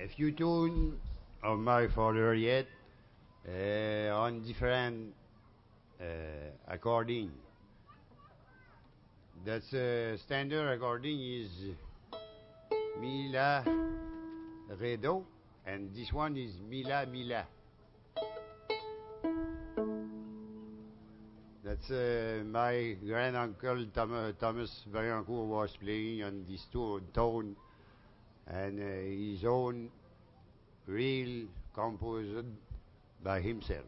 a few tunes of my father yet on different according. That's standard according is mi la re do, and this one is mi la mi la. That's my granduncle Thomas Vaillancourt was playing on this tone, and his own real composed by himself.